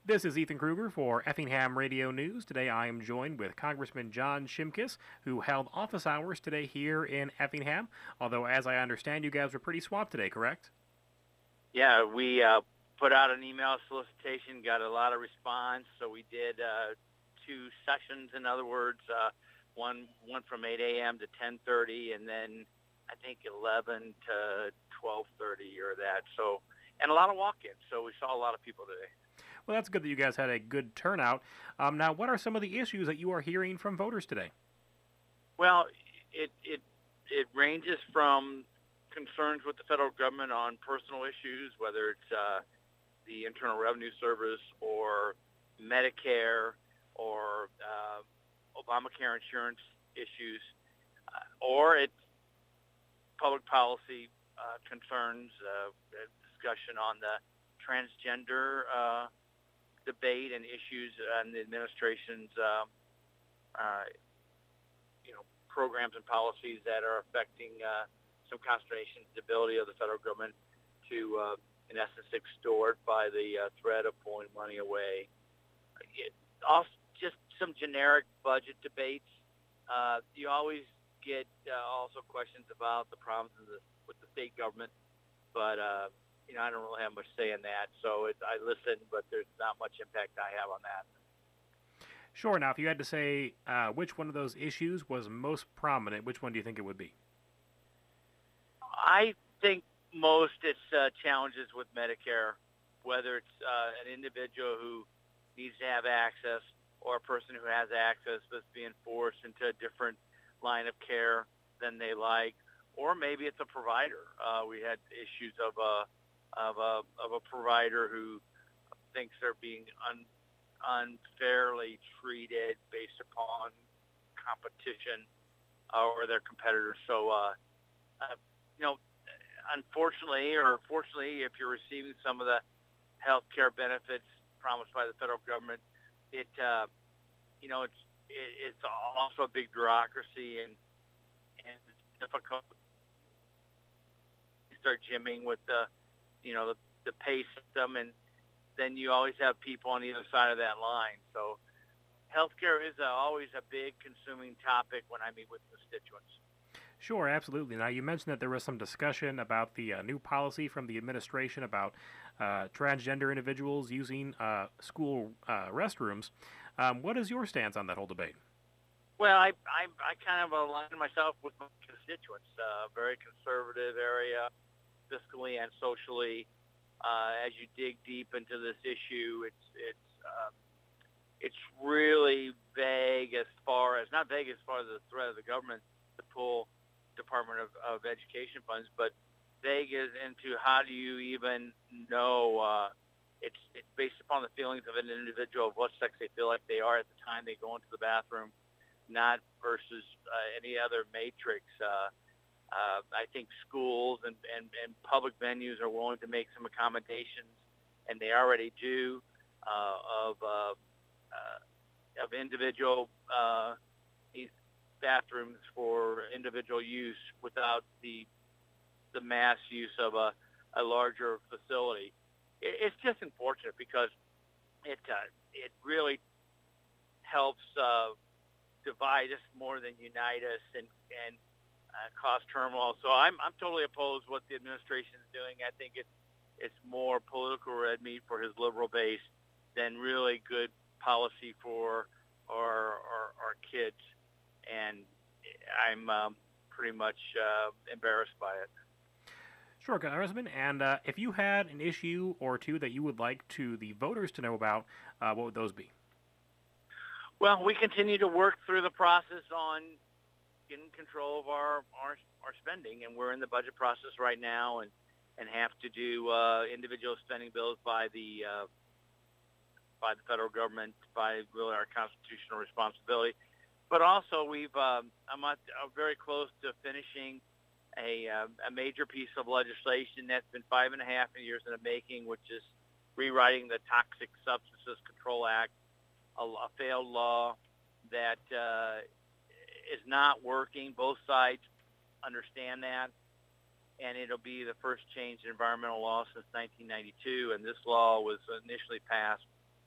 This is Ethan Kruger for Effingham Radio News. Today I am joined with Congressman John Shimkus, who held office hours today here in Effingham. Although, as I understand, you guys were pretty swamped today, correct? Yeah, we put out an email solicitation, got a lot of response. So we did two sessions. In other words, one from 8 a.m. to 10:30, and then I think 11 to 12:30 or that. So, and a lot of walk-ins. So we saw a lot of people today. Well, that's good that you guys had a good turnout. Now, what are some of the issues that you are hearing from voters today? Well, it ranges from concerns with the federal government on personal issues, whether it's the Internal Revenue Service or Medicare or Obamacare insurance issues, or it's public policy concerns, discussion on the transgender debate and issues and the administration's programs and policies that are affecting some consternation, the ability of the federal government to, in essence, extort by the threat of pulling money away. Also, just some generic budget debates. You always get also questions about the problems with the state government, but I don't really have much say in that. So I listen, but there's not much impact I have on that. Sure. Now, if you had to say which one of those issues was most prominent, which one do you think it would be? I think most it's challenges with Medicare, whether it's an individual who needs to have access or a person who has access that's being forced into a different line of care than they like, or maybe it's a provider. We had issues of a provider who thinks they're being unfairly treated based upon competition or their competitors. So, unfortunately or fortunately, if you're receiving some of the health care benefits promised by the federal government, it's also a big bureaucracy and it's difficult to start jimming with the pay system, and then you always have people on either side of that line. So healthcare is always a big consuming topic when I meet with constituents. Sure, absolutely. Now, you mentioned that there was some discussion about the new policy from the administration about transgender individuals using school restrooms. What is your stance on that whole debate? Well, I kind of align myself with my constituents. Very conservative area, fiscally and socially. As you dig deep into this issue, it's really vague as far as not vague as far as the threat of the government to pull Department of Education funds, but vague is into how do you even know? It's based upon the feelings of an individual of what sex they feel like they are at the time they go into the bathroom, not versus any other matrix. I think schools and public venues are willing to make some accommodations, and they already do, of individual bathrooms for individual use without the mass use of a larger facility. It's just unfortunate because it really helps divide us more than unite us and cause turmoil. So I'm totally opposed to what the administration is doing. I think it's more political red meat for his liberal base than really good policy for our kids. And I'm pretty much embarrassed by it. Sure, Congressman. And if you had an issue or two that you would like the voters to know about, what would those be? Well, we continue to work through the process on getting control of our spending, and we're in the budget process right now, and have to do individual spending bills by the federal government, by really our constitutional responsibility. But also, I'm very close to finishing a major piece of legislation that's been 5.5 years in the making, which is rewriting the Toxic Substances Control Act, a failed law that is not working. Both sides understand that, and it'll be the first change in environmental law since 1992. And this law was initially passed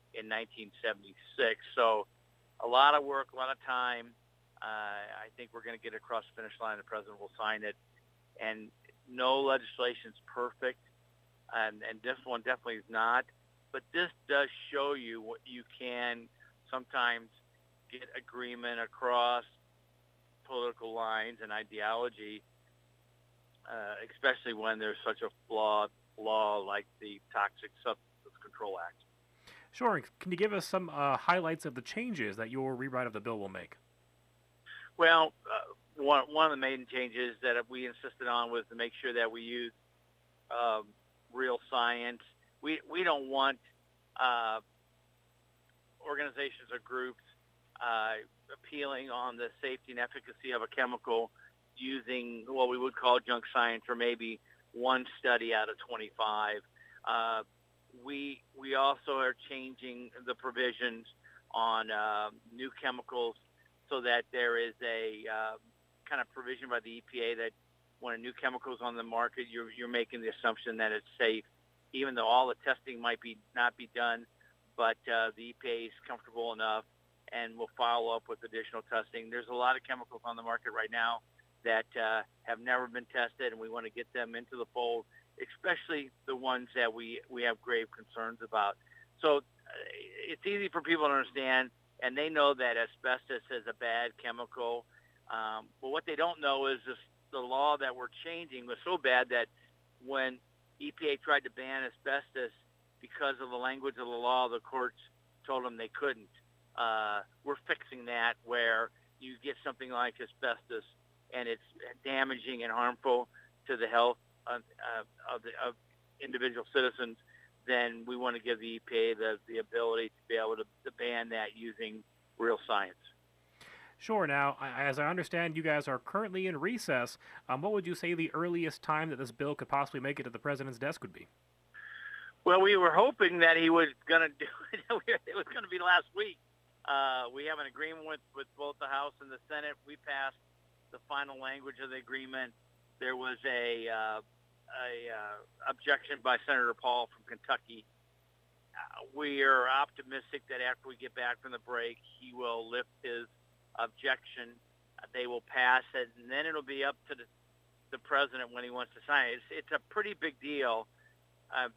in 1976. So a lot of work, a lot of time. I think we're going to get it across the finish line. The president will sign it. And no legislation is perfect, and this one definitely is not. But this does show you what you can sometimes get agreement across political lines and ideology, especially when there's such a flawed law like the Toxic Substances Control Act. Sure. Can you give us some highlights of the changes that your rewrite of the bill will make? Well, one of the main changes that we insisted on was to make sure that we use real science. We don't want organizations or groups appealing on the safety and efficacy of a chemical using what we would call junk science, or maybe one study out of 25. We also are changing the provisions on new chemicals so that there is a kind of provision by the EPA that when a new chemical is on the market, you're making the assumption that it's safe, even though all the testing might not be done, but the EPA is comfortable enough and will follow up with additional testing. There's a lot of chemicals on the market right now that have never been tested, and we want to get them into the fold, especially the ones that we have grave concerns about. So it's easy for people to understand, and they know that asbestos is a bad chemical. But what they don't know is the law that we're changing was so bad that when EPA tried to ban asbestos because of the language of the law, the courts told them they couldn't. We're fixing that where you get something like asbestos and it's damaging and harmful to the health of individual citizens, then we want to give the EPA the ability to be able to ban that using real science. Sure. Now, as I understand, you guys are currently in recess. What would you say the earliest time that this bill could possibly make it to the president's desk would be? Well, we were hoping that he was going to do it. It was going to be last week. We have an agreement with both the House and the Senate. We passed the final language of the agreement. There was a objection by Senator Paul from Kentucky. We are optimistic that after we get back from the break, he will lift his objection. They will pass it, and then it'll be up to the president when he wants to sign it. It's a pretty big deal. I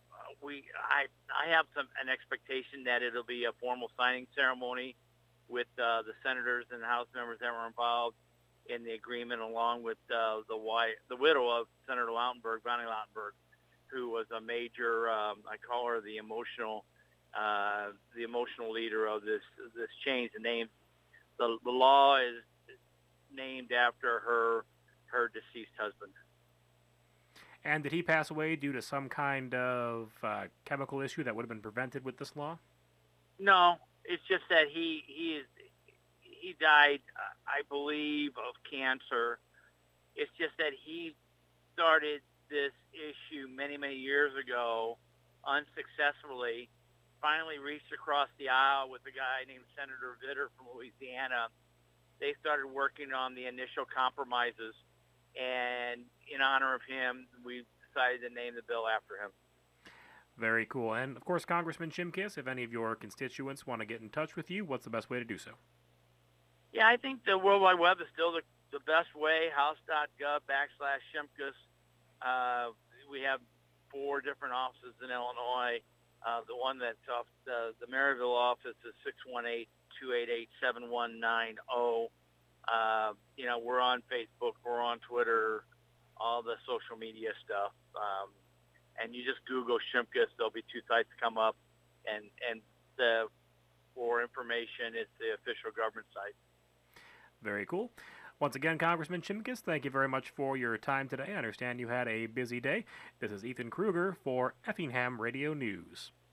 have an expectation that it'll be a formal signing ceremony with the senators and the House members that were involved in the agreement, along with the widow of Senator Lautenberg, Bonnie Lautenberg, who was a major, I call her the emotional leader of this change. The law is named after her deceased husband. And did he pass away due to some kind of chemical issue that would have been prevented with this law? No, it's just that he died, I believe, of cancer. It's just that he started this issue many, many years ago unsuccessfully, finally reached across the aisle with a guy named Senator Vitter from Louisiana. They started working on the initial compromises, and in honor of him, we decided to name the bill after him. Very cool. And, of course, Congressman Shimkus, if any of your constituents want to get in touch with you, what's the best way to do so? Yeah, I think the World Wide Web is still the best way, house.gov/Shimkus. We have 4 different offices in Illinois. The one that's off the Maryville office is 618-288-7190. We're on Facebook, we're on Twitter, all the social media stuff. And you just Google Shimkus, there'll be 2 sites come up, and for information, it's the official government site. Very cool. Once again, Congressman Shimkus, thank you very much for your time today. I understand you had a busy day. This is Ethan Kruger for Effingham Radio News.